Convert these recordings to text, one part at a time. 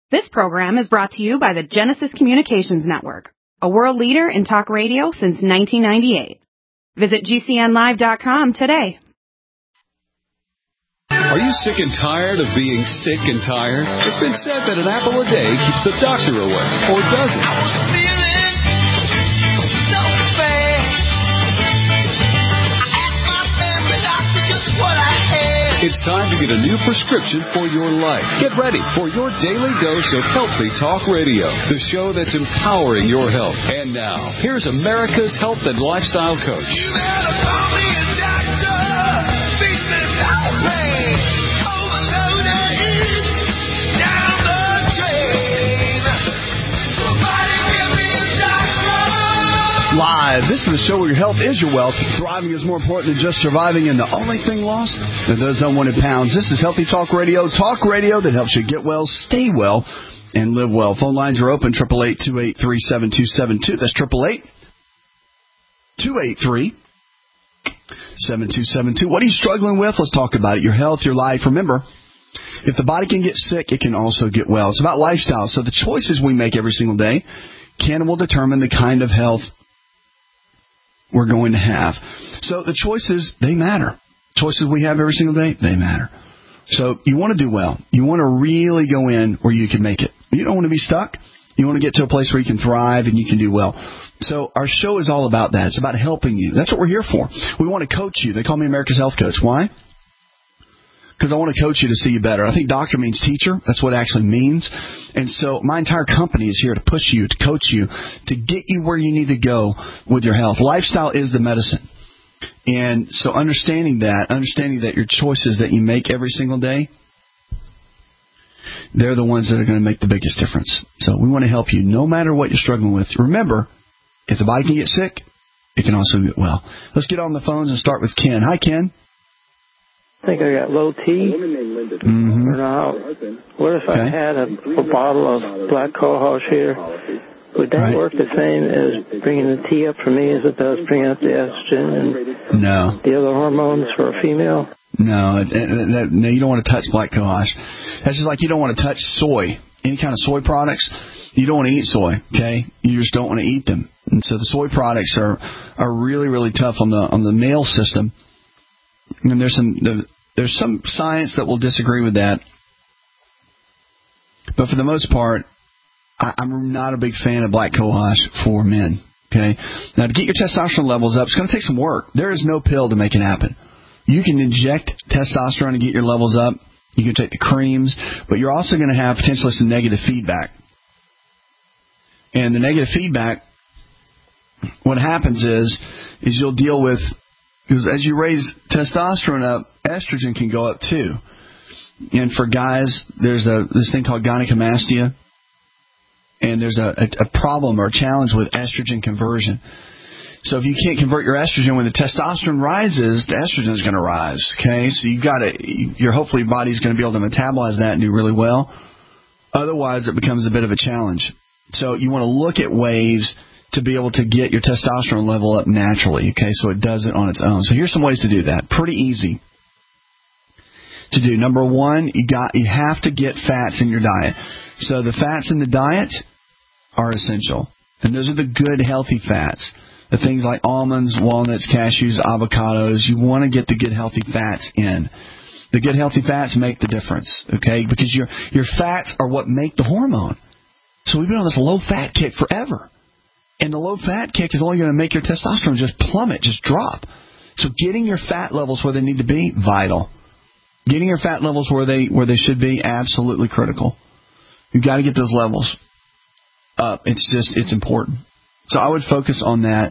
This program is brought to you by the Genesis Communications Network, a world leader in talk radio since 1998. Visit GCNlive.com today. Are you sick and tired of being sick and tired? It's been said that an apple a day keeps the doctor away, or does it? I was feeling so bad. I asked my family doctor just what I had. It's time to get a new prescription for your life. Get ready for your daily dose of Healthy Talk Radio, the show that's empowering your health. And now, here's America's health and lifestyle coach. You better call me a doctor. Beat this out pain. Overloader is down the drain. Somebody give me a doctor. Live. This is the show where your health is your wealth. Thriving is more important than just surviving, and the only thing lost are those unwanted pounds. This is Healthy Talk Radio that helps you get well, stay well, and live well. Phone lines are open, 888-283-7272. That's 888-283-7272. What are you struggling with? Let's talk about it. Your health, your life. Remember, if the body can get sick, it can also get well. It's about lifestyle. So the choices we make every single day will determine the kind of health we're going to have. So the choices, they matter. Choices we have every single day, they matter. So you want to do well. You want to really go in where you can make it. You don't want to be stuck. You want to get to a place where you can thrive and you can do well. So our show is all about that. It's about helping you. That's what we're here for. We want to coach you. They call me America's Health Coach. Why? Because I want to coach you to see you better. I think doctor means teacher. That's what it actually means. And so my entire company is here to push you, to coach you, to get you where you need to go with your health. Lifestyle is the medicine. And so understanding that your choices that you make every single day, they're the ones that are going to make the biggest difference. So we want to help you no matter what you're struggling with. Remember, if the body can get sick, it can also get well. Let's get on the phones and start with Ken. Hi, Ken. I think I got low T. Mm-hmm. What if I had a bottle of black cohosh here? Would that work the same as bringing the T up for me as it does bringing up the estrogen and the other hormones for a female? No, you don't want to touch black cohosh. That's just like you don't want to touch soy. Any kind of soy products, you don't want to eat soy, okay? You just don't want to eat them. And so the soy products are really, really tough on the male system. And there's some science that will disagree with that. But for the most part, I'm not a big fan of black cohosh for men. Okay. Now, to get your testosterone levels up, it's going to take some work. There is no pill to make it happen. You can inject testosterone to get your levels up. You can take the creams, but you're also going to have potentially some negative feedback. And the negative feedback, what happens is you'll deal with, because as you raise testosterone up, estrogen can go up too. And for guys, there's this thing called gynecomastia. And there's a problem or a challenge with estrogen conversion. So if you can't convert your estrogen, when the testosterone rises, the estrogen is going to rise. Okay, so your hopefully body's going to be able to metabolize that and do really well. Otherwise, it becomes a bit of a challenge. So you want to look at ways to be able to get your testosterone level up naturally. Okay, so it does it on its own. So here's some ways to do that. Pretty easy to do. Number one, you have to get fats in your diet. So the fats in the diet are essential. And those are the good, healthy fats. The things like almonds, walnuts, cashews, avocados. You want to get the good, healthy fats in. The good, healthy fats make the difference, okay? Because your fats are what make the hormone. So we've been on this low-fat kick forever. And the low-fat kick is only going to make your testosterone just plummet, just drop. So getting your fat levels where they need to be, vital. Getting your fat levels where they should be, absolutely critical. You've got to get those levels up. It's important. So I would focus on that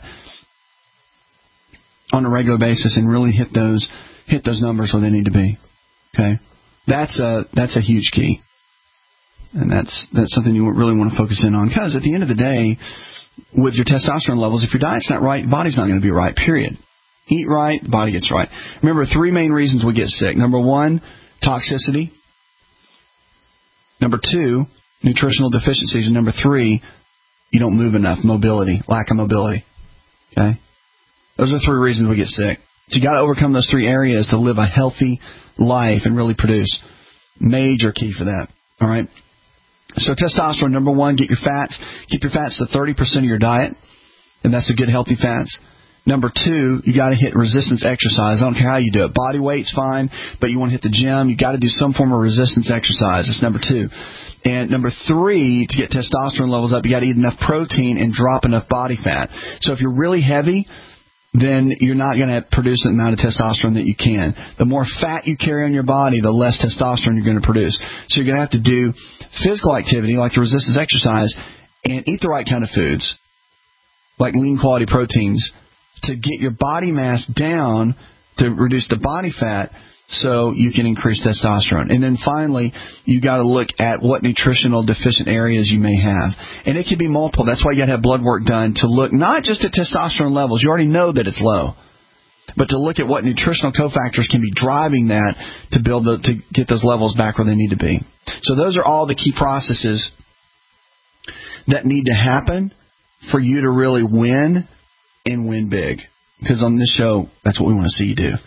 on a regular basis and really hit those numbers where they need to be. Okay, that's a huge key, and that's something you really want to focus in on, because at the end of the day, with your testosterone levels, if your diet's not right, your body's not going to be right. Period. Eat right, the body gets right. Remember, 3 main reasons we get sick. Number 1, toxicity. Number 2, nutritional deficiencies. And number 3, you don't move enough, mobility, lack of mobility. Okay? Those are 3 reasons we get sick. So you got to overcome those 3 areas to live a healthy life and really produce. Major key for that. All right? So testosterone, number one, get your fats. Keep your fats to 30% of your diet, and that's the good, healthy fats. Number two, you got to hit resistance exercise. I don't care how you do it. Body weight's fine, but you want to hit the gym, you got to do some form of resistance exercise. That's number two. And number three, to get testosterone levels up, you got to eat enough protein and drop enough body fat. So if you're really heavy, then you're not going to produce the amount of testosterone that you can. The more fat you carry on your body, the less testosterone you're going to produce. So you're going to have to do physical activity like the resistance exercise and eat the right kind of foods, like lean quality proteins, to get your body mass down to reduce the body fat so you can increase testosterone. And then finally, you got to look at what nutritional deficient areas you may have. And it can be multiple. That's why you got to have blood work done to look not just at testosterone levels. You already know that it's low. But to look at what nutritional cofactors can be driving that to get those levels back where they need to be. So those are all the key processes that need to happen for you to really win and win big. Because on this show, that's what we want to see you do.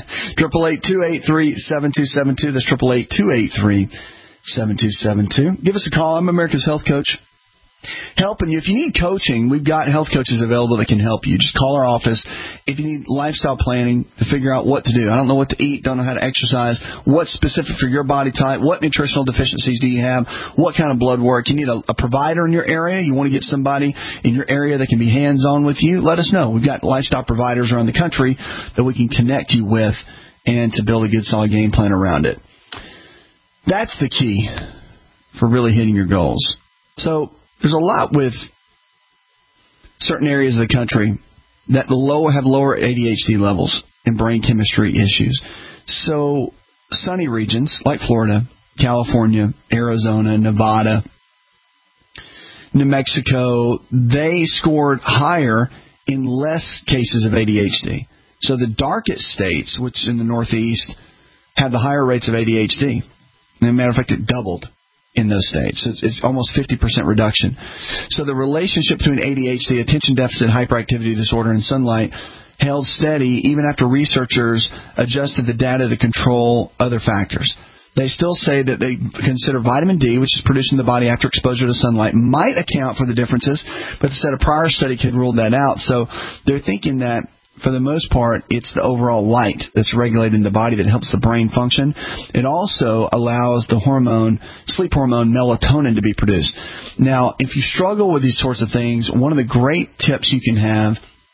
888-283-7272. That's 888-283-7272. Give us a call. I'm America's Health Coach. Helping you. If you need coaching, we've got health coaches available that can help you. Just call our office. If you need lifestyle planning to figure out what to do, I don't know what to eat, don't know how to exercise, what's specific for your body type, what nutritional deficiencies do you have, what kind of blood work, you need a provider in your area, you want to get somebody in your area that can be hands-on with you, let us know. We've got lifestyle providers around the country that we can connect you with and to build a good solid game plan around it. That's the key for really hitting your goals. So there's a lot with certain areas of the country that have lower ADHD levels and brain chemistry issues. So sunny regions like Florida, California, Arizona, Nevada, New Mexico, they scored higher in less cases of ADHD. So the darkest states, which in the Northeast, have the higher rates of ADHD. And as a matter of fact, it doubled in those states. It's almost 50% reduction. So the relationship between ADHD, attention deficit hyperactivity disorder, and sunlight held steady even after researchers adjusted the data to control other factors. They still say that they consider vitamin D, which is produced in the body after exposure to sunlight, might account for the differences, but they said a prior study could rule that out. So they're thinking that for the most part, it's the overall light that's regulated in the body that helps the brain function. It also allows the sleep hormone melatonin to be produced. Now, if you struggle with these sorts of things, one of the great tips you can have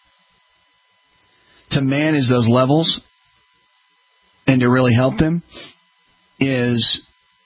to manage those levels and to really help them is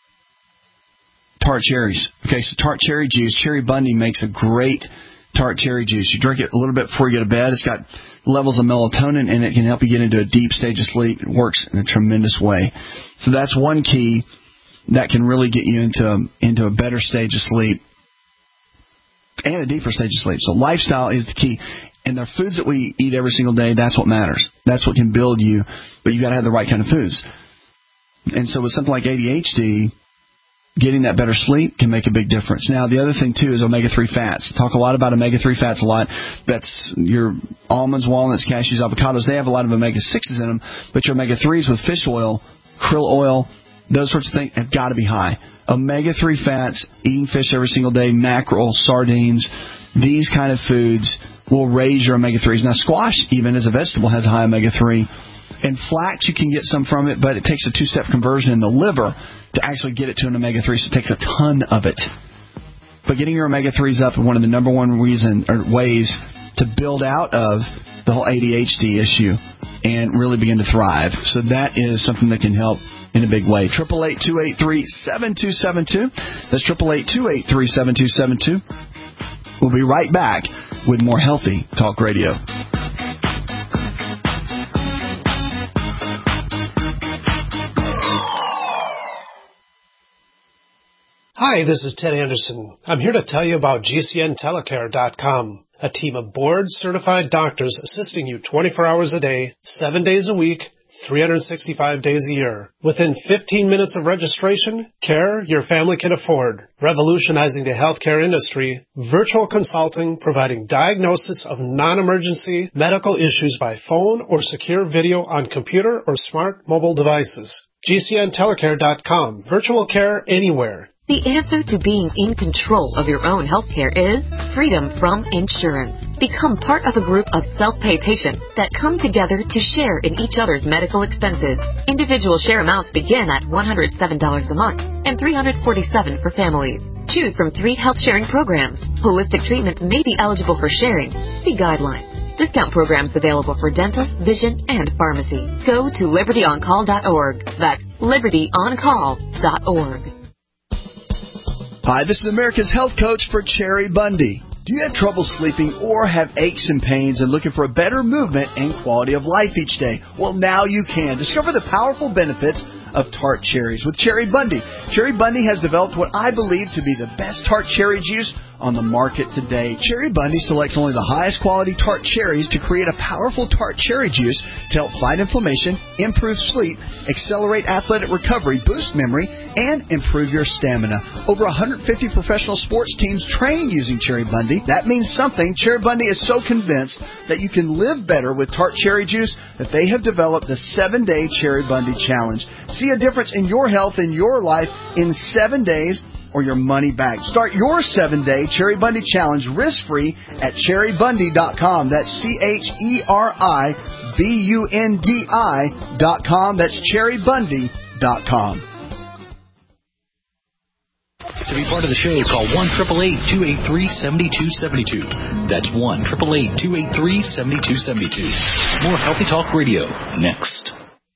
tart cherries. Okay, so tart cherry juice. Cherry Bundy makes a great tart cherry juice. You drink it a little bit before you go to bed. It's got levels of melatonin, and it can help you get into a deep stage of sleep. It works in a tremendous way. So that's one key that can really get you into a better stage of sleep and a deeper stage of sleep. So lifestyle is the key. And the foods that we eat every single day, that's what matters. That's what can build you, but you got to have the right kind of foods. And so with something like ADHD, getting that better sleep can make a big difference. Now, the other thing, too, is omega-3 fats. Talk a lot about omega-3 fats a lot. That's your almonds, walnuts, cashews, avocados. They have a lot of omega-6s in them, but your omega-3s with fish oil, krill oil, those sorts of things have got to be high. Omega-3 fats, eating fish every single day, mackerel, sardines, these kind of foods will raise your omega-3s. Now, squash, even as a vegetable, has a high omega-3. And flax, you can get some from it, but it takes a two-step conversion in the liver to actually get it to an omega-3, so it takes a ton of it. But getting your omega-3s up is one of the number one ways to build out of the whole ADHD issue and really begin to thrive. So that is something that can help in a big way. 888-283-7272. That's 888-283-7272. We'll be right back with more Healthy Talk Radio. Hi, this is Ted Anderson. I'm here to tell you about GCNtelecare.com, a team of board-certified doctors assisting you 24 hours a day, 7 days a week, 365 days a year. Within 15 minutes of registration, care your family can afford. Revolutionizing the healthcare industry, virtual consulting providing diagnosis of non-emergency medical issues by phone or secure video on computer or smart mobile devices. GCNtelecare.com, virtual care anywhere. The answer to being in control of your own healthcare is freedom from insurance. Become part of a group of self-pay patients that come together to share in each other's medical expenses. Individual share amounts begin at $107 a month and $347 for families. Choose from 3 health sharing programs. Holistic treatments may be eligible for sharing. See guidelines. Discount programs available for dental, vision, and pharmacy. Go to libertyoncall.org. That's libertyoncall.org. Hi, this is America's Health Coach for Cherry Bundy. Do you have trouble sleeping or have aches and pains and looking for a better movement and quality of life each day? Well, now you can. Discover the powerful benefits of tart cherries with Cherry Bundy. Cherry Bundy has developed what I believe to be the best tart cherry juice on the market today. Cherry Bundy selects only the highest quality tart cherries to create a powerful tart cherry juice to help fight inflammation, improve sleep, accelerate athletic recovery, boost memory, and improve your stamina. Over 150 professional sports teams train using Cherry Bundy. That means something. Cherry Bundy is so convinced that you can live better with tart cherry juice that they have developed the 7-Day Cherry Bundy Challenge. See a difference in your health and your life in 7 days or your money back. Start your 7-Day Cherry Bundy Challenge risk-free at cherrybundy.com. That's CHERIBUNDI.com. That's cherrybundy.com. To be part of the show, call 1-888-283-7272. That's 1-888-283-7272. More Healthy Talk Radio next.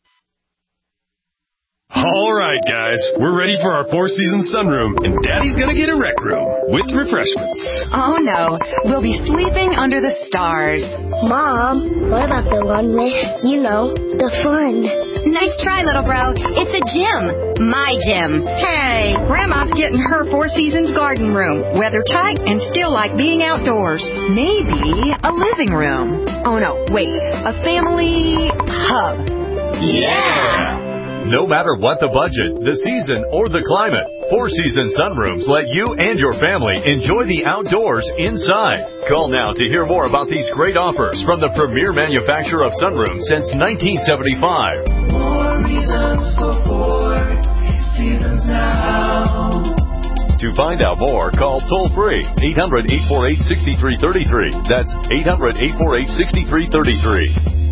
All right, guys, we're ready for our 4-season sunroom, and Daddy's gonna get a rec room with refreshments. Oh, no. We'll be sleeping under the stars. Mom, what about the one with, the fun? Nice try, little bro. It's a gym. My gym. Hey, Grandma's getting her 4 Seasons garden room. Weather tight and still like being outdoors. Maybe a living room. Oh, no, wait. A family hub. Yeah! No matter what the budget, the season, or the climate, 4 Season Sunrooms let you and your family enjoy the outdoors inside. Call now to hear more about these great offers from the premier manufacturer of sunrooms since 1975. More reasons for 4 Seasons now. To find out more, call toll-free 800-848-6333. That's 800-848-6333.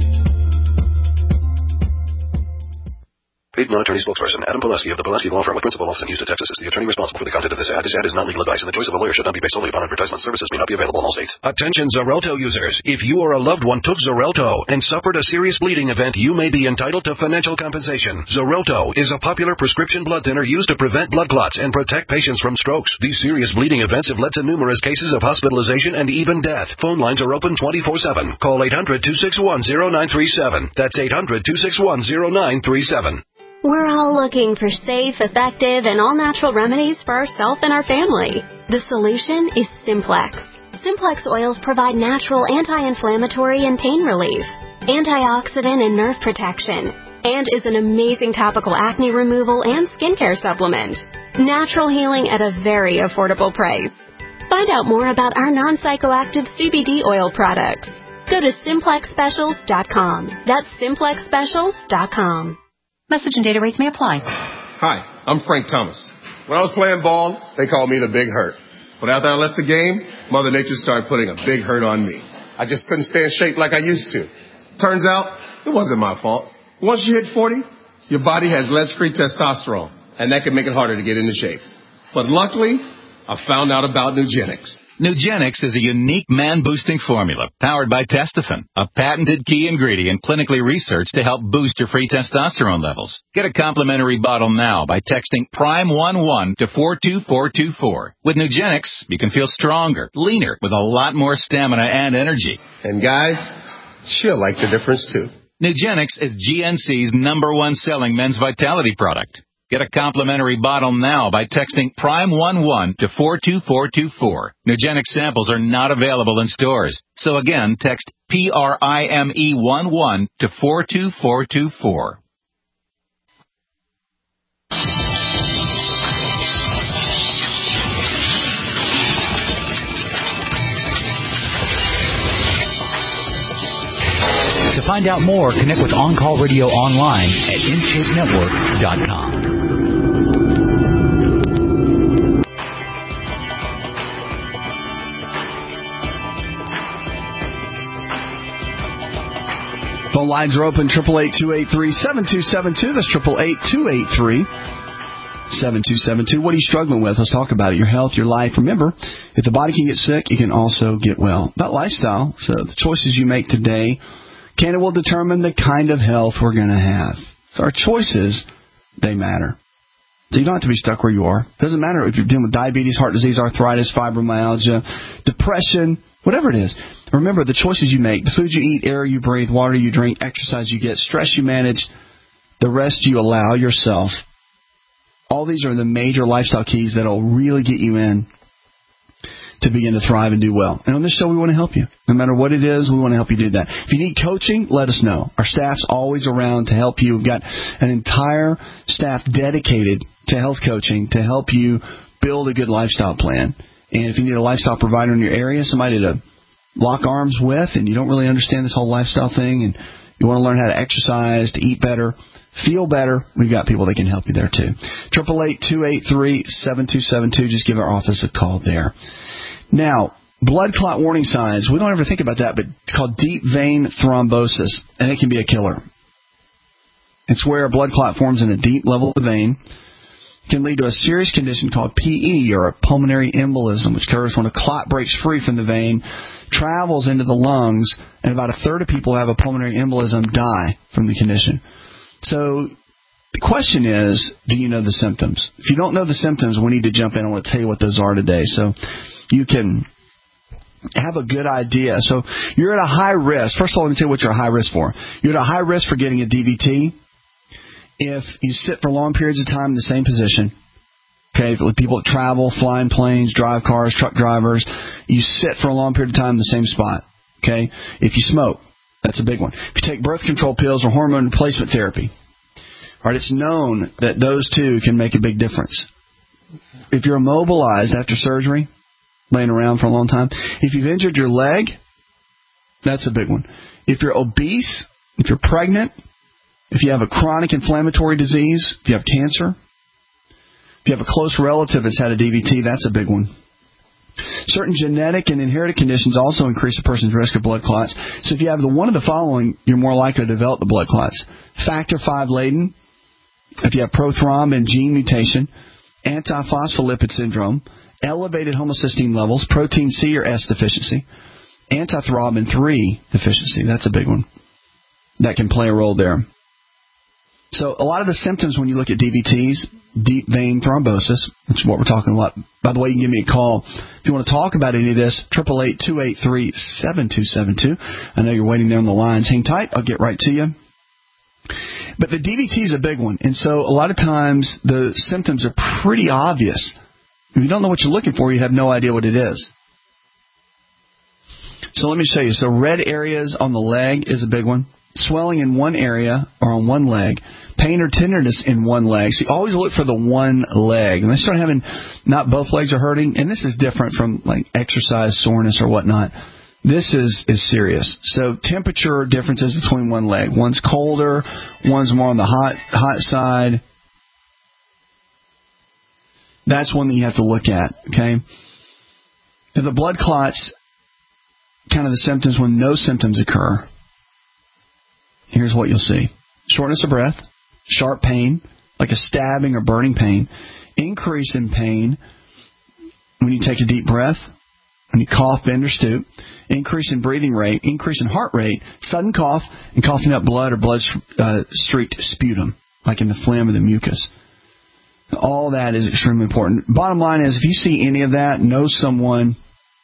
Paid non-attorney spokesperson Adam Pulaski of the Pulaski Law Firm with principal office in Houston, Texas, is the attorney responsible for the content of this ad. This ad is not legal advice, and the choice of a lawyer should not be based solely upon advertisement. Services may not be available in all states. Attention Xarelto users. If you or a loved one took Xarelto and suffered a serious bleeding event, you may be entitled to financial compensation. Xarelto is a popular prescription blood thinner used to prevent blood clots and protect patients from strokes. These serious bleeding events have led to numerous cases of hospitalization and even death. Phone lines are open 24/7. Call 800-261-0937. That's 800-261-0937. We're all looking for safe, effective, and all-natural remedies for ourselves and our family. The solution is Simplex. Simplex oils provide natural anti-inflammatory and pain relief, antioxidant and nerve protection, and is an amazing topical acne removal and skincare supplement. Natural healing at a very affordable price. Find out more about our non-psychoactive CBD oil products. Go to SimplexSpecials.com. That's SimplexSpecials.com. Message and data rates may apply. Hi, I'm Frank Thomas. When I was playing ball, they called me the Big Hurt. But after I left the game, Mother Nature started putting a big hurt on me. I just couldn't stay in shape like I used to. Turns out, it wasn't my fault. Once you hit 40, your body has less free testosterone, and that can make it harder to get into shape. But luckily, I found out about Nugenix. Nugenix is a unique man-boosting formula powered by Testofen, a patented key ingredient clinically researched to help boost your free testosterone levels. Get a complimentary bottle now by texting PRIME11 to 42424. With Nugenix, you can feel stronger, leaner, with a lot more stamina and energy. And guys, she'll like the difference too. Nugenix is GNC's #1 selling men's vitality product. Get a complimentary bottle now by texting PRIME11 to 42424. Nugenix samples are not available in stores. So again, text PRIME11 to 42424. To find out more, connect with On Call Radio online at InShapeNetwork.com. Phone lines are open, 888-283-7272. That's 888-283-7272. What are you struggling with? Let's talk about it. Your health, your life. Remember, if the body can get sick, it can also get well. That lifestyle, so the choices you make today will determine the kind of health we're going to have. So our choices, they matter. So you don't have to be stuck where you are. It doesn't matter if you're dealing with diabetes, heart disease, arthritis, fibromyalgia, depression, whatever it is. Remember, the choices you make, the food you eat, air you breathe, water you drink, exercise you get, stress you manage, the rest you allow yourself. All these are the major lifestyle keys that will really get you in to begin to thrive and do well. And on this show, we want to help you. No matter what it is, we want to help you do that. If you need coaching, let us know. Our staff's always around to help you. We've got an entire staff dedicated to health coaching to help you build a good lifestyle plan. And if you need a lifestyle provider in your area, somebody to lock arms with, and you don't really understand this whole lifestyle thing, and you want to learn how to exercise, to eat better, feel better, we've got people that can help you there too. 888-283-7272. Just give our office a call there. Now, blood clot warning signs. We don't ever think about that, but it's called deep vein thrombosis, and it can be a killer. It's where a blood clot forms in a deep level of the vein. It can lead to a serious condition called PE, or a pulmonary embolism, which occurs when a clot breaks free from the vein, travels into the lungs, and about a third of people who have a pulmonary embolism die from the condition. So the question is, do you know the symptoms? If you don't know the symptoms, we need to jump in. I want to tell you what those are today, so you can have a good idea. So you're at a high risk. First of all, let me tell you what you're at high risk for. You're at a high risk for getting a DVT if you sit for long periods of time in the same position. Okay, with people that travel, flying planes, drive cars, truck drivers, you sit for a long period of time in the same spot. Okay, if you smoke, that's a big one. If you take birth control pills or hormone replacement therapy, all right, it's known that those two can make a big difference. If you're immobilized after surgery, laying around for a long time, if you've injured your leg, that's a big one. If you're obese, if you're pregnant, if you have a chronic inflammatory disease, if you have cancer, if you have a close relative that's had a DVT, that's a big one. Certain genetic and inherited conditions also increase a person's risk of blood clots. So if you have one of the following, you're more likely to develop the blood clots. Factor V laden, if you have prothrombin gene mutation, antiphospholipid syndrome, elevated homocysteine levels, protein C or S deficiency, antithrombin 3 deficiency. That's a big one. That can play a role there. So a lot of the symptoms when you look at DVTs, deep vein thrombosis, which is what we're talking about. By the way, you can give me a call if you want to talk about any of this, 888-283-7272. I know you're waiting there on the lines. Hang tight. I'll get right to you. But the DVT is a big one. And so a lot of times the symptoms are pretty obvious. If you don't know what you're looking for, you have no idea what it is. So let me show you. So red areas on the leg is a big one. Swelling in one area or on one leg. Pain or tenderness in one leg. So you always look for the one leg. And they start having, not both legs are hurting. And this is different from like exercise soreness or whatnot. This is serious. So temperature differences between one leg. One's colder. One's more on the hot side. That's one that you have to look at, okay? If the blood clots, kind of the symptoms when no symptoms occur, here's what you'll see. Shortness of breath, sharp pain, like a stabbing or burning pain, increase in pain when you take a deep breath, when you cough, bend, or stoop, increase in breathing rate, increase in heart rate, sudden cough, and coughing up blood or blood-streaked sputum, like in the phlegm or the mucus. All that is extremely important. Bottom line is, if you see any of that, know someone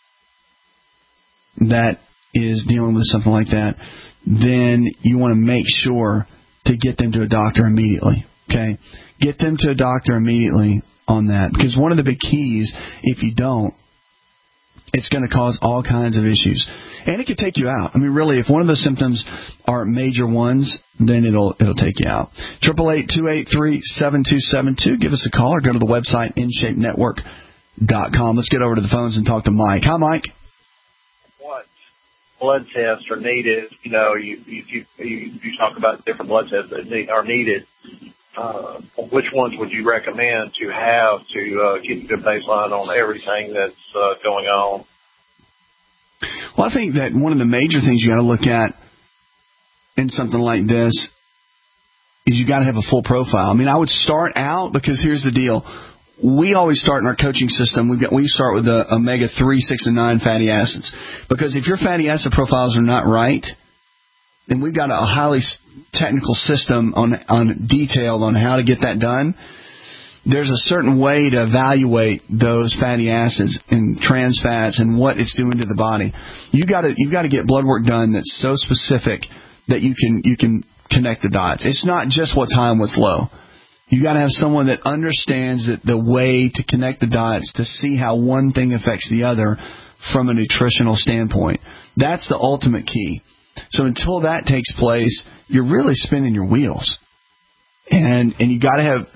that is dealing with something like that, then you want to make sure to get them to a doctor immediately. Okay? Get them to a doctor immediately on that. Because one of the big keys, if you don't, it's going to cause all kinds of issues. And it could take you out. I mean, really, if one of those symptoms are major ones, then it'll take you out. 888-283-7272. Give us a call or go to the website, InShapeNetwork.com. Let's get over to the phones and talk to Mike. Hi, Mike. What blood tests are needed? You know, you talk about different blood tests that are needed. Which ones would you recommend to have to keep a good baseline on everything that's going on? Well, I think that one of the major things you got to look at in something like this is you got to have a full profile. I mean, I would start out, because here's the deal. We always start in our coaching system. We start with the omega-3, 6, and 9 fatty acids. Because if your fatty acid profiles are not right, then we've got a highly technical system on detailed on how to get that done. There's a certain way to evaluate those fatty acids and trans fats and what it's doing to the body. You've got to get blood work done that's so specific that you can connect the dots. It's not just what's high and what's low. You got to have someone that understands the way to connect the dots to see how one thing affects the other from a nutritional standpoint. That's the ultimate key. So until that takes place, you're really spinning your wheels, and you got to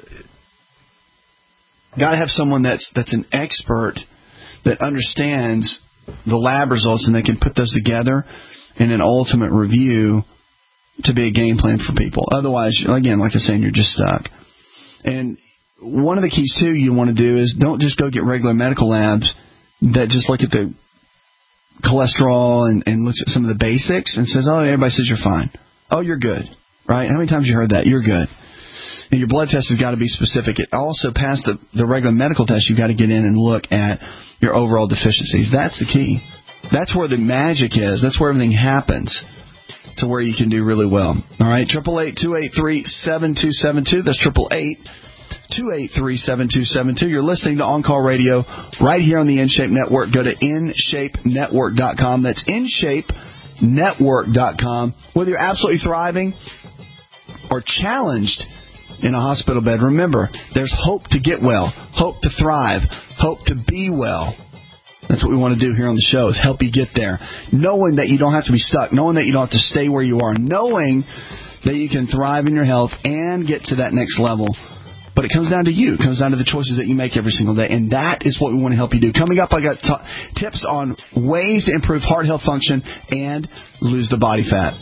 have someone that's an expert that understands the lab results, and they can put those together in an ultimate review to be a game plan for people. Otherwise, again, like I was saying, you're just stuck. And one of the keys, too, you want to do is don't just go get regular medical labs that just look at the cholesterol and looks at some of the basics and says, oh, everybody says you're fine. Oh, you're good, right? How many times have you heard that? You're good. And your blood test has got to be specific. It also, past the regular medical test, you've got to get in and look at your overall deficiencies. That's the key. That's where the magic is. That's where everything happens, to where you can do really well. All right, 888-283-7272. That's 888-283-7272. You're listening to On Call Radio right here on the InShape Network. Go to InShapeNetwork.com. That's InShapeNetwork.com. Whether you're absolutely thriving or challenged in a hospital bed, remember, there's hope to get well, hope to thrive, hope to be well. That's what we want to do here on the show, is help you get there. Knowing that you don't have to be stuck, knowing that you don't have to stay where you are, knowing that you can thrive in your health and get to that next level. But it comes down to you. It comes down to the choices that you make every single day. And that is what we want to help you do. Coming up, I got tips on ways to improve heart health function and lose the body fat.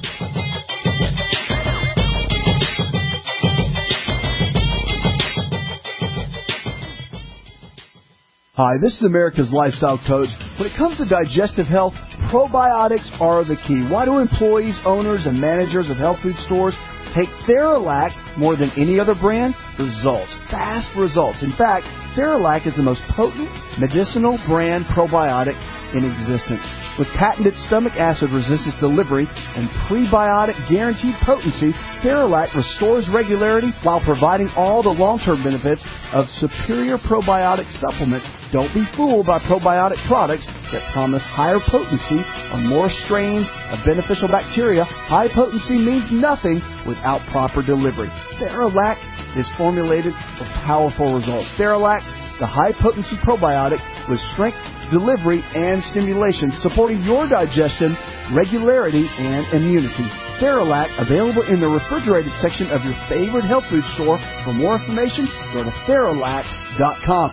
Hi, this is America's Lifestyle Coach. When it comes to digestive health, probiotics are the key. Why do employees, owners, and managers of health food stores take Theralac more than any other brand? Results. Fast results. In fact, Theralac is the most potent medicinal brand probiotic in existence. With patented stomach acid resistance delivery and prebiotic guaranteed potency, Theralac restores regularity while providing all the long-term benefits of superior probiotic supplements. Don't be fooled by probiotic products that promise higher potency on more strains of beneficial bacteria. High potency means nothing without proper delivery. Theralac is formulated for powerful results. Theralac, the high-potency probiotic with strength, delivery, and stimulation, supporting your digestion, regularity, and immunity. Theralac, available in the refrigerated section of your favorite health food store. For more information, go to Theralac.com.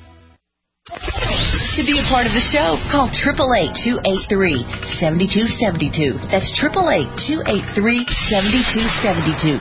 To be a part of the show, call 888-283-7272. That's 888-283-7272.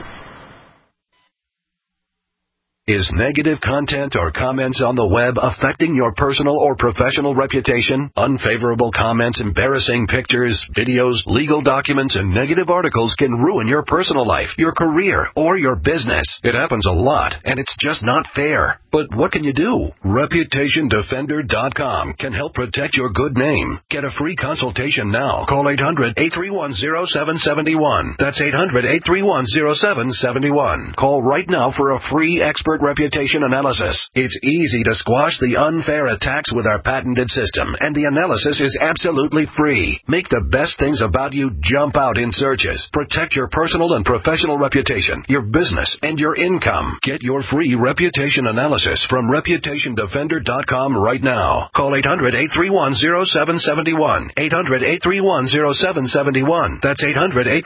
Is negative content or comments on the web affecting your personal or professional reputation? Unfavorable comments, embarrassing pictures, videos, legal documents, and negative articles can ruin your personal life, your career, or your business. It happens a lot, and it's just not fair. But what can you do? ReputationDefender.com can help protect your good name. Get a free consultation now. Call 800-831-0771. That's 800-831-0771. Call right now for a free expert reputation analysis. It's easy to squash the unfair attacks with our patented system, and the analysis is absolutely free. Make the best things about you jump out in searches. Protect your personal and professional reputation, your business, and your income. Get your free reputation analysis from ReputationDefender.com right now. Call 800-831-0771. 800-831-0771. That's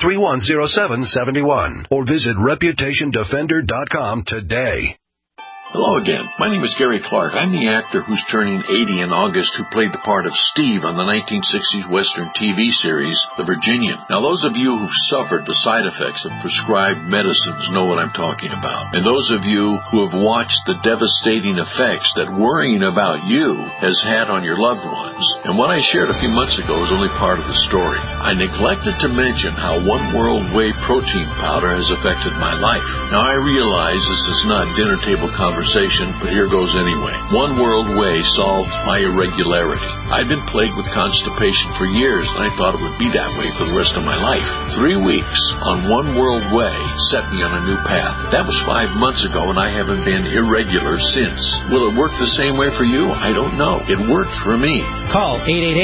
800-831-0771. Or visit ReputationDefender.com today. Hello again. My name is Gary Clark. I'm the actor who's turning 80 in August who played the part of Steve on the 1960s Western TV series, The Virginian. Now, those of you who've suffered the side effects of prescribed medicines know what I'm talking about. And those of you who have watched the devastating effects that worrying about you has had on your loved ones. And what I shared a few months ago is only part of the story. I neglected to mention how One World Whey protein powder has affected my life. Now, I realize this is not dinner table conversation, but here goes anyway. One World Whey solved my irregularity. I'd been plagued with constipation for years, and I thought it would be that way for the rest of my life. 3 weeks on One World Whey set me on a new path. That was 5 months ago, and I haven't been irregular since. Will it work the same way for you? I don't know. It worked for me. Call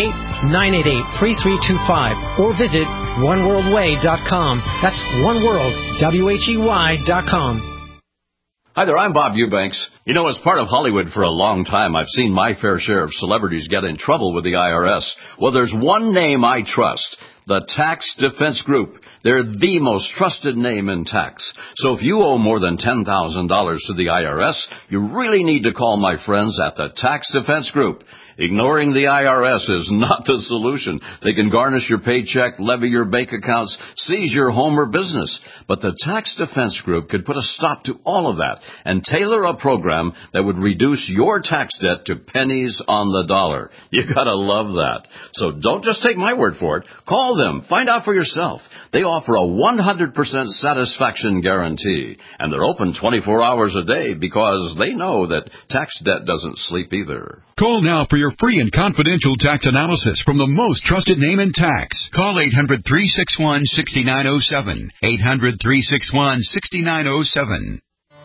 888-988-3325 or visit oneworldwhey.com. That's oneworld, WHEY.com. Hi there, I'm Bob Eubanks. You know, as part of Hollywood for a long time, I've seen my fair share of celebrities get in trouble with the IRS. Well, there's one name I trust, the Tax Defense Group. They're the most trusted name in tax. So if you owe more than $10,000 to the IRS, you really need to call my friends at the Tax Defense Group. Ignoring the IRS is not the solution. They can garnish your paycheck, levy your bank accounts, seize your home or business. But the Tax Defense Group could put a stop to all of that and tailor a program that would reduce your tax debt to pennies on the dollar. You gotta love that. So don't just take my word for it. Call them. Find out for yourself. They offer a 100% satisfaction guarantee. And they're open 24 hours a day because they know that tax debt doesn't sleep either. Call now for your free and confidential tax analysis from the most trusted name in tax. Call 800-361-6907. 800-361-6907.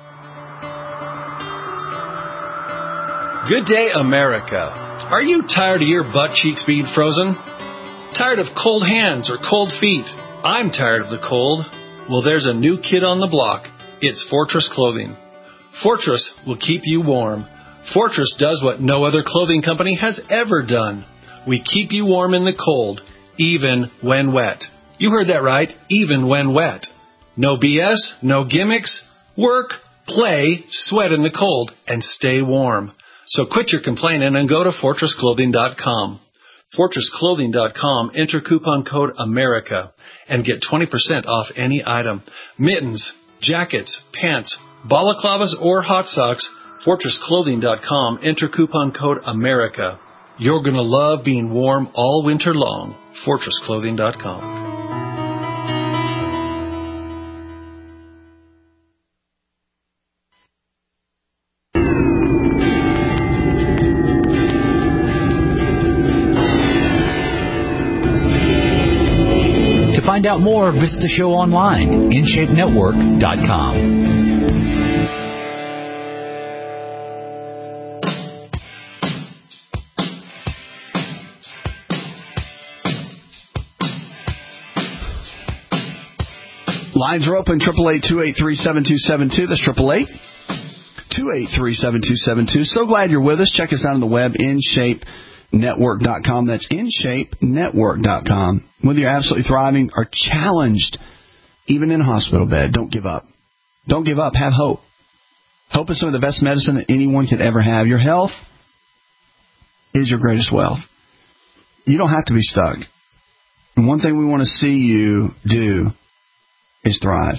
Good day, America. Are you tired of your butt cheeks being frozen? Tired of cold hands or cold feet? I'm tired of the cold. Well, there's a new kid on the block. It's Fortress Clothing. Fortress will keep you warm. Fortress does what no other clothing company has ever done. We keep you warm in the cold, even when wet. You heard that right, even when wet. No BS, no gimmicks. Work, play, sweat in the cold, and stay warm. So quit your complaining and go to FortressClothing.com. FortressClothing.com, enter coupon code AMERICA and get 20% off any item. Mittens, jackets, pants, balaclavas, or hot socks. FortressClothing.com, enter coupon code AMERICA. You're going to love being warm all winter long. FortressClothing.com. To find out more, visit the show online, InShapeNetwork.com. Lines are open, 888-283-7272. That's 888-283-7272. So glad you're with us. Check us out on the web, InShapeNetwork.com. That's InShapeNetwork.com. Whether you're absolutely thriving or challenged, even in a hospital bed, don't give up. Don't give up. Have hope. Hope is some of the best medicine that anyone could ever have. Your health is your greatest wealth. You don't have to be stuck. And one thing we want to see you do is thrive.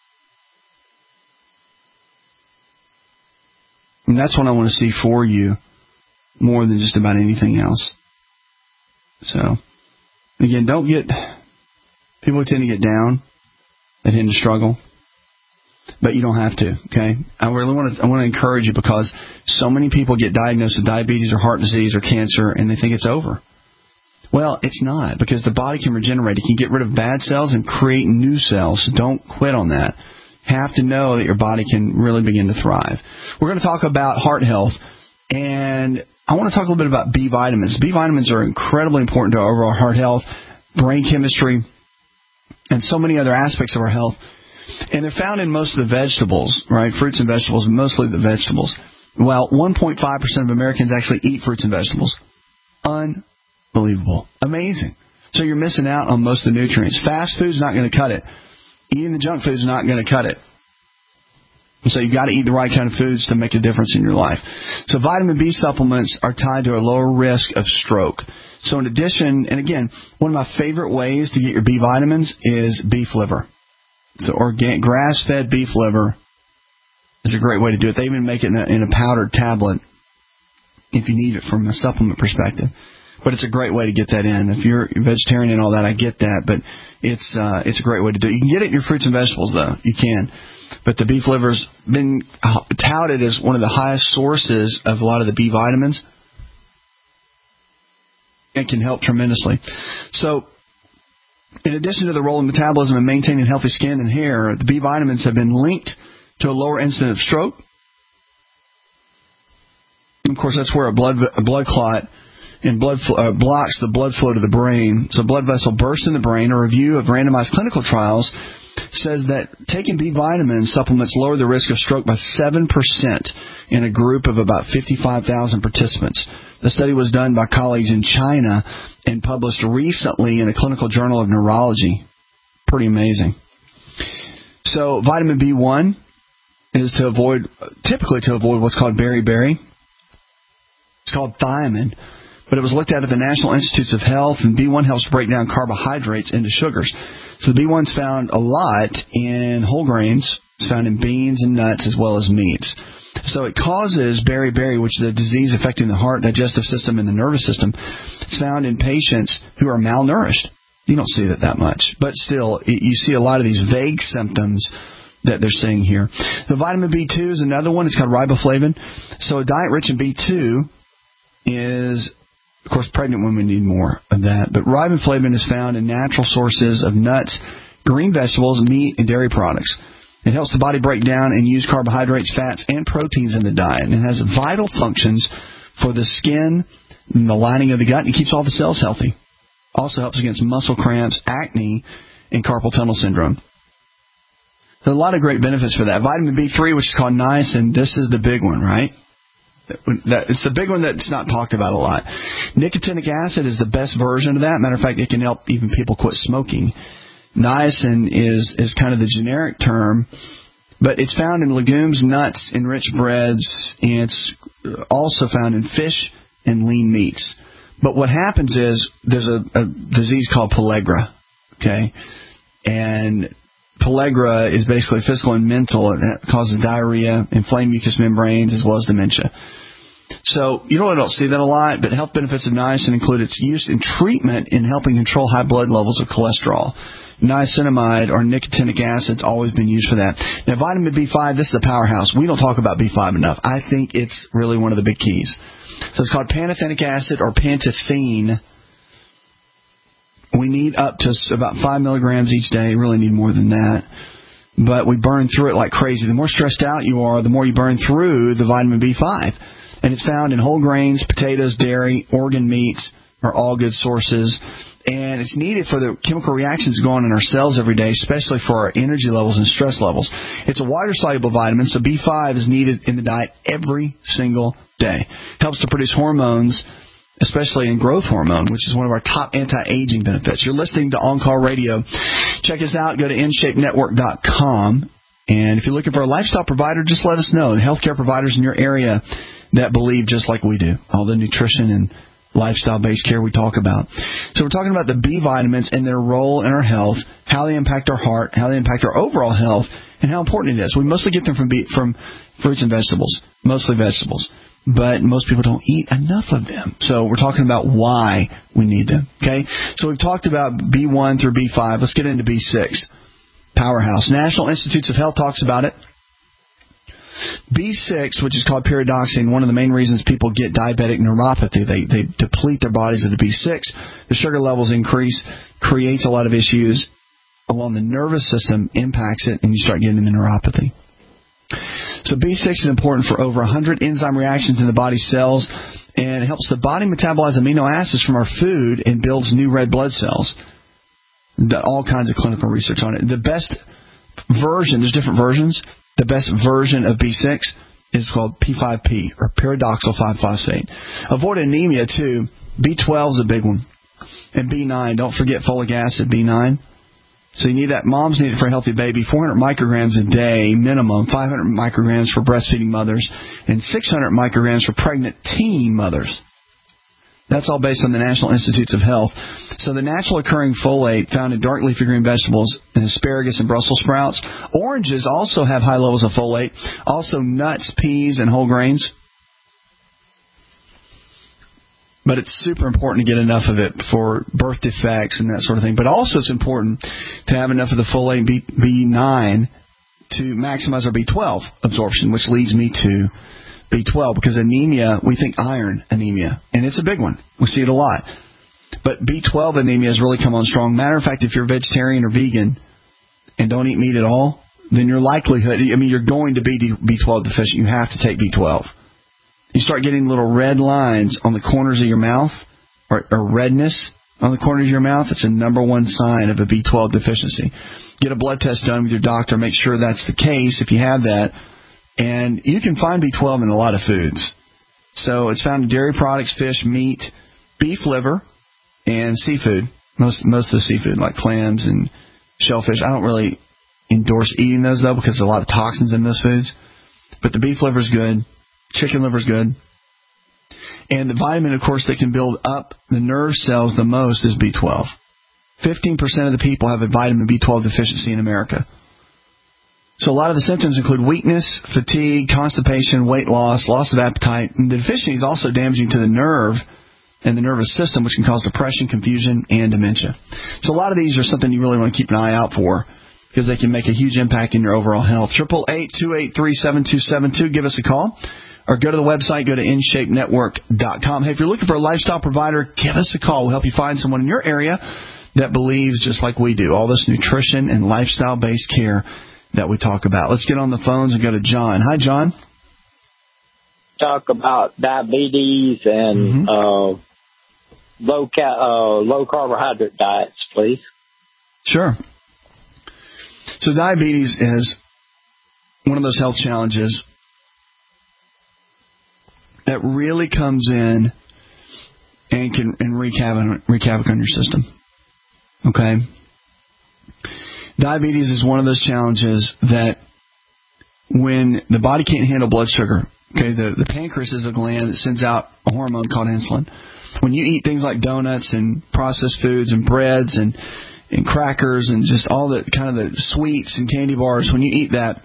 And that's what I want to see for you more than just about anything else. So, again, don't get... People tend to get down. They tend to struggle. But you don't have to, okay? I want to encourage you because so many people get diagnosed with diabetes or heart disease or cancer and they think it's over. Well, it's not, because the body can regenerate. It can get rid of bad cells and create new cells. So don't quit on that. You have to know that your body can really begin to thrive. We're going to talk about heart health, and I want to talk a little bit about B vitamins. B vitamins are incredibly important to our overall heart health, brain chemistry, and so many other aspects of our health. And they're found in most of the vegetables, right? Fruits and vegetables, mostly the vegetables. Well, 1.5% of Americans actually eat fruits and vegetables. Unbelievable. Amazing. So you're missing out on most of the nutrients. Fast food's not going to cut it. Eating the junk food's not going to cut it. So you've got to eat the right kind of foods to make a difference in your life. So vitamin B supplements are tied to a lower risk of stroke. So in addition, and again, one of my favorite ways to get your B vitamins is beef liver. So organic grass-fed beef liver is a great way to do it. They even make it in a powdered tablet if you need it from a supplement perspective. But it's a great way to get that in. If you're vegetarian and all that, I get that. But it's a great way to do it. You can get it in your fruits and vegetables, though. You can. But the beef liver's been touted as one of the highest sources of a lot of the B vitamins. It can help tremendously. So, in addition to the role in metabolism and maintaining healthy skin and hair, the B vitamins have been linked to a lower incidence of stroke. And of course, that's where a blood clot and blocks the blood flow to the brain. So blood vessel bursts in the brain. A review of randomized clinical trials says that taking B vitamin supplements lower the risk of stroke by 7% in a group of about 55,000 participants. The study was done by colleagues in China and published recently in a clinical journal of neurology. Pretty amazing. So vitamin B1 is typically to avoid what's called beriberi. It's called thiamine. But it was looked at the National Institutes of Health, and B1 helps break down carbohydrates into sugars. So the B1's found a lot in whole grains. It's found in beans and nuts as well as meats. So it causes beriberi, which is a disease affecting the heart, digestive system, and the nervous system. It's found in patients who are malnourished. You don't see that much. But still, you see a lot of these vague symptoms that they're seeing here. The vitamin B2 is another one. It's called riboflavin. So a diet rich in B2 is... Of course, pregnant women need more of that. But riboflavin is found in natural sources of nuts, green vegetables, meat, and dairy products. It helps the body break down and use carbohydrates, fats, and proteins in the diet. And it has vital functions for the skin and the lining of the gut, and it keeps all the cells healthy. Also helps against muscle cramps, acne, and carpal tunnel syndrome. There's a lot of great benefits for that. Vitamin B3, which is called niacin, this is the big one, right? It's the big one that's not talked about a lot. Nicotinic acid is the best version of that. Matter of fact, it can help even people quit smoking. Niacin is kind of the generic term, but it's found in legumes, nuts, enriched breads, and it's also found in fish and lean meats. But what happens is there's a disease called pellagra, okay? And pellagra is basically physical and mental. It causes diarrhea, inflamed mucous membranes, as well as dementia. So you really don't see that a lot, but health benefits of niacin include its use in treatment in helping control high blood levels of cholesterol. Niacinamide or nicotinic acid has always been used for that. Now, vitamin B5, this is the powerhouse. We don't talk about B5 enough. I think it's really one of the big keys. So it's called pantothenic acid or pantothene. We need up to about 5 milligrams each day. We really need more than that. But we burn through it like crazy. The more stressed out you are, the more you burn through the vitamin B5. And it's found in whole grains, potatoes, dairy, organ meats are all good sources. And it's needed for the chemical reactions going on in our cells every day, especially for our energy levels and stress levels. It's a water-soluble vitamin, so B5 is needed in the diet every single day. Helps to produce hormones, especially in growth hormone, which is one of our top anti-aging benefits. You're listening to On Call Radio. Check us out. Go to InShapeNetwork.com. And if you're looking for a lifestyle provider, just let us know. The healthcare providers in your area that believe just like we do. All the nutrition and lifestyle-based care we talk about. So we're talking about the B vitamins and their role in our health, how they impact our heart, how they impact our overall health, and how important it is. We mostly get them from fruits and vegetables, mostly vegetables. But most people don't eat enough of them. So we're talking about why we need them. Okay? So we've talked about B1 through B5. Let's get into B6. Powerhouse. National Institutes of Health talks about it. B6, which is called pyridoxine, one of the main reasons people get diabetic neuropathy. They deplete their bodies of the B6. The sugar levels increase, creates a lot of issues along the nervous system, impacts it, and you start getting the neuropathy. So B6 is important for over 100 enzyme reactions in the body's cells, and it helps the body metabolize amino acids from our food and builds new red blood cells. All kinds of clinical research on it. The best version, there's different versions. The best version of B6 is called P5P, or pyridoxal 5-phosphate. Avoid anemia, too. B12 is a big one. And B9, don't forget folic acid, B9. So you need that. Moms need it for a healthy baby. 400 micrograms a day minimum, 500 micrograms for breastfeeding mothers, and 600 micrograms for pregnant teen mothers. That's all based on the National Institutes of Health. So the natural occurring folate found in dark leafy green vegetables, and asparagus and Brussels sprouts. Oranges also have high levels of folate. Also nuts, peas, and whole grains. But it's super important to get enough of it for birth defects and that sort of thing. But also it's important to have enough of the folate B9 to maximize our B12 absorption, which leads me to B12, because anemia, we think iron anemia, and it's a big one. We see it a lot. But B12 anemia has really come on strong. Matter of fact, if you're vegetarian or vegan and don't eat meat at all, then your likelihood, you're going to be B12 deficient. You have to take B12. You start getting little red lines on the corners of your mouth, or redness on the corners of your mouth. It's a number one sign of a B12 deficiency. Get a blood test done with your doctor. Make sure that's the case if you have that. And you can find B12 in a lot of foods. So it's found in dairy products, fish, meat, beef liver, and seafood. Most of the seafood, like clams and shellfish. I don't really endorse eating those, though, because there's a lot of toxins in those foods. But the beef liver is good. Chicken liver is good. And the vitamin, of course, that can build up the nerve cells the most is B12. 15% of the people have a vitamin B12 deficiency in America. So a lot of the symptoms include weakness, fatigue, constipation, weight loss, loss of appetite. And the deficiency is also damaging to the nerve and the nervous system, which can cause depression, confusion, and dementia. So a lot of these are something you really want to keep an eye out for, because they can make a huge impact in your overall health. 888-283-7272. Give us a call. Or go to the website, go to InShapeNetwork.com. Hey, if you're looking for a lifestyle provider, give us a call. We'll help you find someone in your area that believes just like we do, all this nutrition and lifestyle-based care that we talk about. Let's get on the phones and go to John. Hi, John. Talk about diabetes and low carbohydrate diets, please. Sure. So diabetes is one of those health challenges that really comes in and can wreak havoc on your system. Okay? Diabetes is one of those challenges that when the body can't handle blood sugar, okay, the pancreas is a gland that sends out a hormone called insulin. When you eat things like donuts and processed foods and breads and crackers and just all the kind of the sweets and candy bars, when you eat that,